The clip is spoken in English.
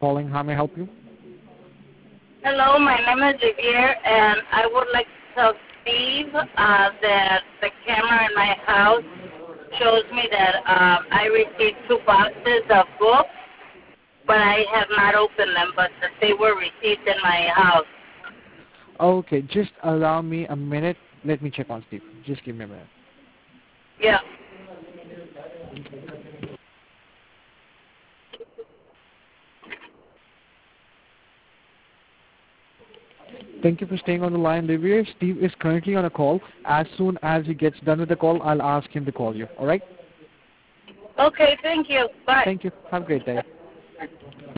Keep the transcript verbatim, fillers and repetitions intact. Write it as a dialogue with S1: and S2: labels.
S1: calling. How may I help you?
S2: Hello, my name is Javier, and I would like to tell Steve uh, that the camera in my house shows me that um, I received two boxes of books, but I have not opened them, but that they were received in my house.
S1: Okay, just allow me a minute. Let me check on Steve. Just give me a minute.
S2: Yeah.
S1: Thank you for staying on the line, Javier. Steve is currently on a call. As soon as he gets done with the call, I'll ask him to call you. All right?
S2: Okay, thank you. Bye.
S1: Thank you. Have a great day.